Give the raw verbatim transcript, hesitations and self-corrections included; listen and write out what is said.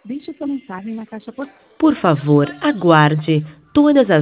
Deixe sua mensagem na caixa postal. Por favor, aguarde. Todas as